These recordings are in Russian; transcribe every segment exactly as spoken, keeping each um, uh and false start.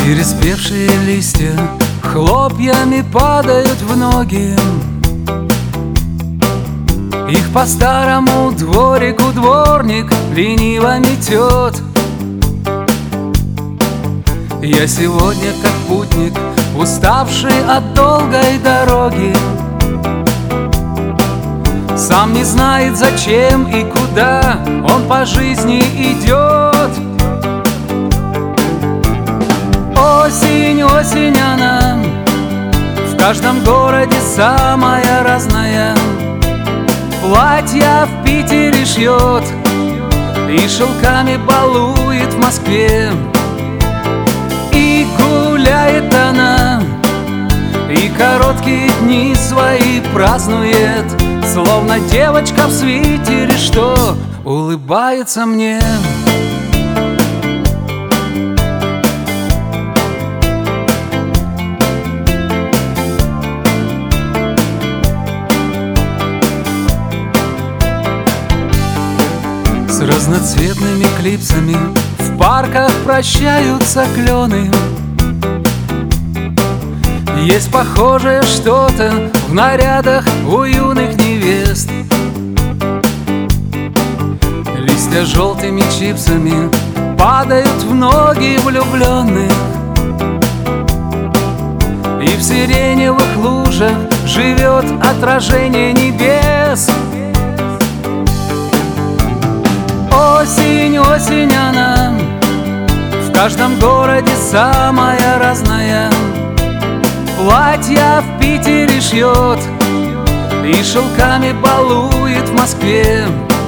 Переспевшие листья хлопьями падают в ноги. Их по старому дворику дворник лениво метет. Я сегодня как путник, уставший от долгой дороги, сам не знает, зачем и куда он по жизни идет. Осень, осень она в каждом городе самая разная. Платья в Питере шьет и шелками балует в Москве. И гуляет она, и короткие дни свои празднует, словно девочка в свитере, что улыбается мне. С разноцветными клипсами в парках прощаются клены. Есть похожее что-то в нарядах у юных невест. Листья желтыми чипсами падают в ноги влюбленных, и в сиреневых лужах живет отражение небес. Осень, осень она в каждом городе самая разная. Платья в Питере шьет и шелками балует в Москве.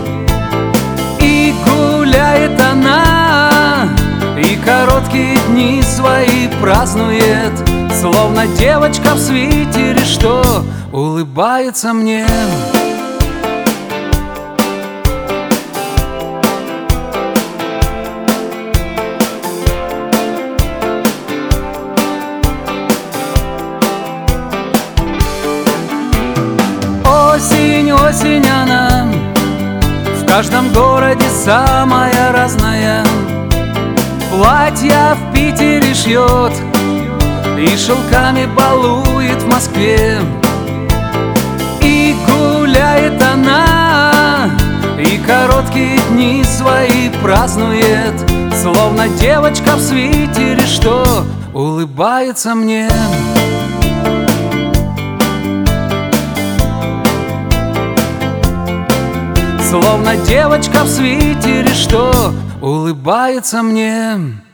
И гуляет она, и короткие дни свои празднует, словно девочка в свитере, что улыбается мне. Осень, осень она в каждом городе самая разная. Платья в Питере шьет и шелками балует в Москве. И гуляет она, и короткие дни свои празднует, словно девочка в свитере, что улыбается мне. Словно девочка в свитере, что улыбается мне.